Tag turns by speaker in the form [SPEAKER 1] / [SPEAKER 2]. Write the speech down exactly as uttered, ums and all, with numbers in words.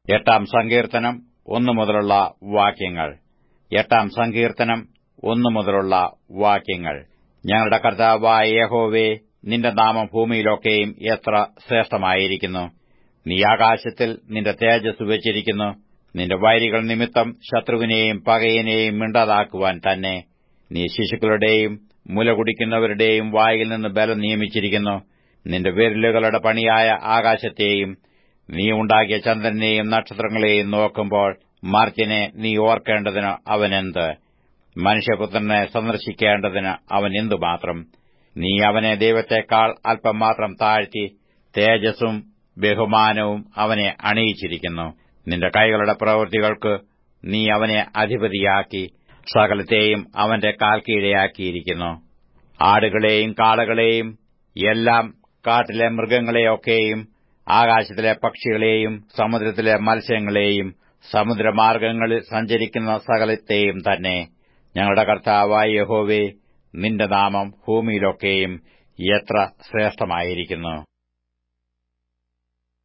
[SPEAKER 1] എട്ടാം സങ്കീർത്തനം ഒന്നു മുതലുള്ള വാക്യങ്ങൾ. എട്ടാം സങ്കീർത്തനം ഒന്നു മുതലുള്ള വാക്യങ്ങൾ. ഞങ്ങളുടെ കർത്താവായ യഹോവേ, നിന്റെ നാമം ഭൂമിയിലൊക്കെയും എത്ര ശ്രേഷ്ഠമായിരിക്കുന്നു. നീ ആകാശത്തിൽ നിന്റെ തേജസ് വച്ചിരിക്കുന്നു. നിന്റെ വൈരികൾ നിമിത്തം ശത്രുവിനെയും പകയനെയും മിണ്ടാതാക്കുവാൻ തന്നെ. നീ ശിശുക്കളുടെയും മുല കുടിക്കുന്നവരുടെയും വായിൽ നിന്ന് ബലം നിയമിച്ചിരിക്കുന്നു. നിന്റെ വിരലുകളുടെ പണിയായ ആകാശത്തെയും നീ ഉണ്ടാക്കിയ ചന്ദ്രനെയും നക്ഷത്രങ്ങളെയും നോക്കുമ്പോൾ മർത്യനെ നീ ഓർക്കേണ്ടതിന് അവനെന്ത്? മനുഷ്യപുത്രനെ സന്ദർശിക്കേണ്ടതിന് അവൻ എന്തുമാത്രം? നീ അവനെ ദൈവത്തെക്കാൾ അല്പം മാത്രം താഴ്ത്തി തേജസ്സും ബഹുമാനവും അവനെ അണിയിച്ചിരിക്കുന്നു. നിന്റെ കൈകളുടെ പ്രവൃത്തികൾക്ക് നീ അവനെ അധിപതിയാക്കി സകലത്തെയും അവന്റെ കാൽക്കീഴെയാക്കിയിരിക്കുന്നു. ആടുകളെയും കാളകളെയും എല്ലാം, കാട്ടിലെ മൃഗങ്ങളെയൊക്കെയും, ആകാശത്തിലെ പക്ഷികളെയും സമുദ്രത്തിലെ മത്സ്യങ്ങളെയും സമുദ്രമാർഗ്ഗങ്ങളിൽ സഞ്ചരിക്കുന്ന സകലത്തെയും തന്നെ. ഞങ്ങളുടെ കർത്താവായ യഹോവേ, നിന്റെ നാമം ഭൂമിയിലൊക്കെയും എത്ര ശ്രേഷ്ഠമായിരിക്കുന്നു.